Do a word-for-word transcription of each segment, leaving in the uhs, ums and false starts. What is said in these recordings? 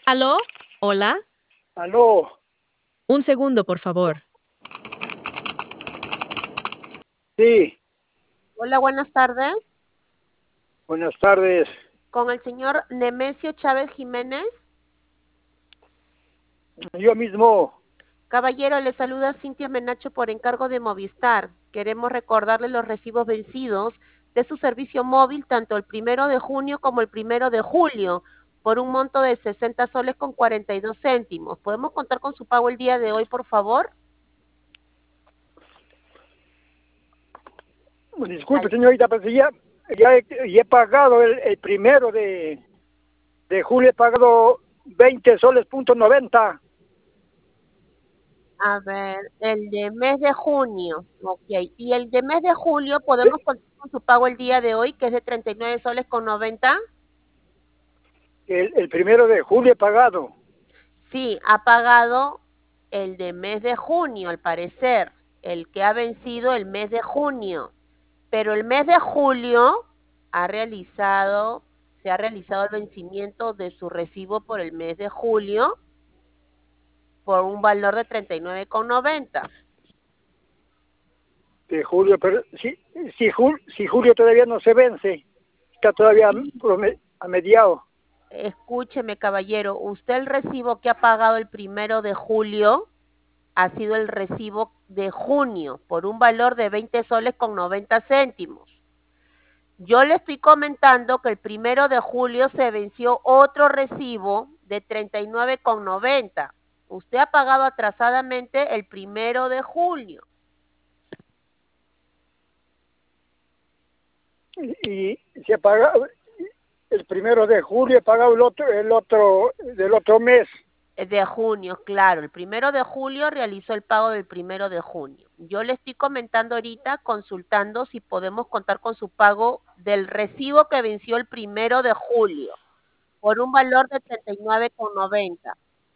¿Aló? ¿Hola? Aló, Un segundo, por favor. sí, Hola, buenas tardes. buenas tardes. Con el señor Nemesio Chávez Jiménez. Yo mismo, Caballero, le saluda Cintia Menacho por encargo de Movistar. Queremos recordarle los recibos vencidos de su servicio móvil tanto el primero de junio como el primero de julio por un monto de sesenta soles con cuarenta y dos céntimos. ¿Podemos contar con su pago el día de hoy, por favor? disculpe Al- señorita, pero si ya, ya, he, ya he pagado el, el primero de, de julio, he pagado veinte soles punto noventa. A ver, el de mes de junio, ok. Y el de mes de julio, De- ¿podemos contar con su pago el día de hoy, que es de treinta y nueve soles con noventa? El, el primero de julio he pagado. Sí, ha pagado el de mes de junio, al parecer, el que ha vencido el mes de junio. Pero el mes de julio ha realizado, se ha realizado el vencimiento de su recibo por el mes de julio por un valor de treinta y nueve con noventa. De julio, pero si, si, jul- si julio todavía no se vence, está todavía prome- a mediado. Escúcheme, caballero, usted el recibo que ha pagado el primero de julio ha sido el recibo de junio por un valor de veinte soles con noventa céntimos. Yo le estoy comentando que el primero de julio se venció otro recibo de treinta y nueve con noventa. Usted ha pagado atrasadamente el primero de julio. Y, y se ha pagado el primero de julio, he pagado el otro, el otro del otro mes. De junio, claro. El primero de julio realizó el pago del primero de junio. Yo le estoy comentando ahorita, consultando si podemos contar con su pago del recibo que venció el primero de julio por un valor de treinta y nueve con noventa.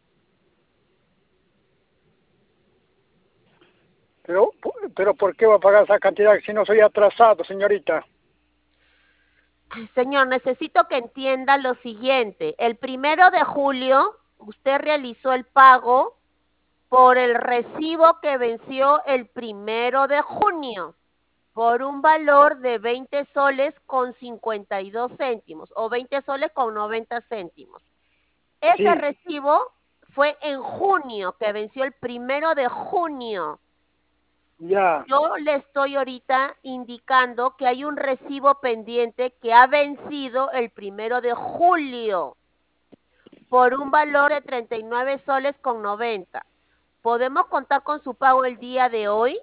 Pero, pero ¿por qué va a pagar esa cantidad si no soy atrasado, señorita? Señor, necesito que entienda lo siguiente. El primero de julio usted realizó el pago por el recibo que venció el primero de junio por un valor de veinte soles con cincuenta y dos céntimos o veinte soles con noventa céntimos. Ese Sí, recibo fue en junio, que venció el primero de junio. ya. Yo le estoy ahorita indicando que hay un recibo pendiente que ha vencido el primero de julio por un valor de treinta y nueve soles con noventa. ¿Podemos contar con su pago el día de hoy?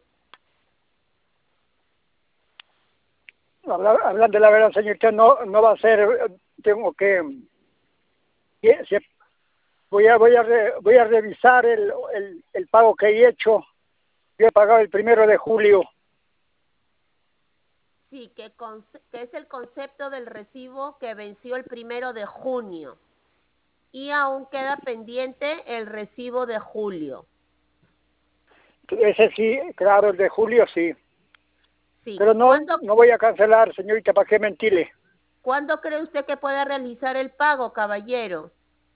Hablar, hablar de la verdad, señorita, no, no va a ser, eh, tengo que, que- se- voy a, voy a, re- voy a revisar el, el, el pago que he hecho. Yo he pagado el primero de julio. Sí, que, que es el concepto del recibo que venció el primero de junio. Y aún queda pendiente el recibo de julio. Ese sí, claro, el de julio sí. Sí, Pero no, ¿cuándo, no voy a cancelar, señorita, ¿para qué mentirle? ¿cuándo cree usted que puede realizar el pago, caballero?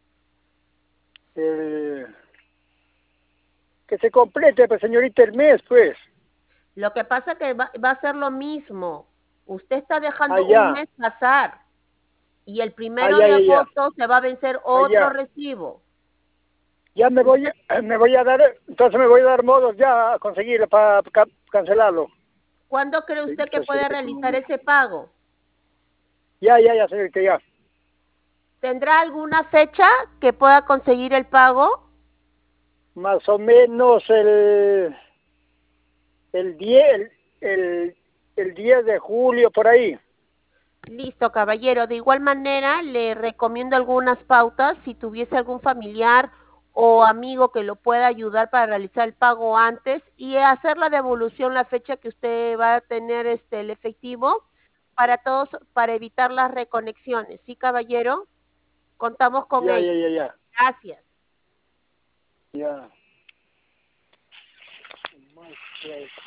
El- que se complete, pues, señorita, el mes, pues. Lo que pasa es que va, va a ser lo mismo. Usted está dejando un Allá, mes pasar y el primero allá, de allá, agosto se va a vencer otro allá. recibo. Ya me voy, Usted, me voy a dar, entonces me voy a dar modos ya a conseguirlo para ca- cancelarlo. ¿cuándo cree usted que puede realizar ese pago? Ya, ya, ya, señorita, ya. ¿Tendrá alguna fecha que pueda conseguir el pago? Más o menos el, el diez el, el, el diez de julio, por ahí. Listo, caballero. De igual manera, le recomiendo algunas pautas si tuviese algún familiar o amigo que lo pueda ayudar para realizar el pago antes y hacer la devolución la fecha que usted va a tener este el efectivo para todos, para evitar las reconexiones. ¿Sí, caballero? Contamos con Ya, ya, ello. ya, ya. Gracias. Ya.